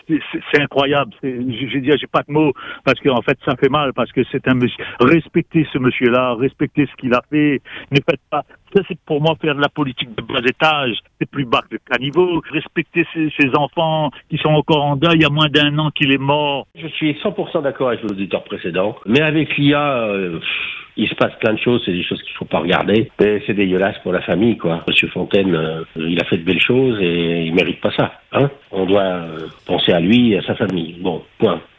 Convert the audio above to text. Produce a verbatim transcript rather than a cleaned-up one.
c'est, c'est, c'est incroyable. C'est, j'ai dit, j'ai pas de mots parce qu'en fait, ça fait mal parce que c'est un monsieur. Respectez ce monsieur-là, respectez ce qu'il a fait. Ne faites pas. Ça, c'est pour moi faire de la politique de bas étage. C'est plus bas que le caniveau. Respectez ces, ces enfants qui sont encore en deuil. Il y a moins d'un an qu'il est mort. Je suis cent pour cent d'accord avec l'auditeur précédent. Mais avec l'I A, euh, il se passe plein de choses. C'est des choses qu'il faut pas regarder. Mais c'est dégueulasse pour la famille, quoi. Monsieur Fontaine, euh, il a fait de belles choses et il mérite pas ça. Hein, on doit euh, penser à lui et à sa famille. Bon, point.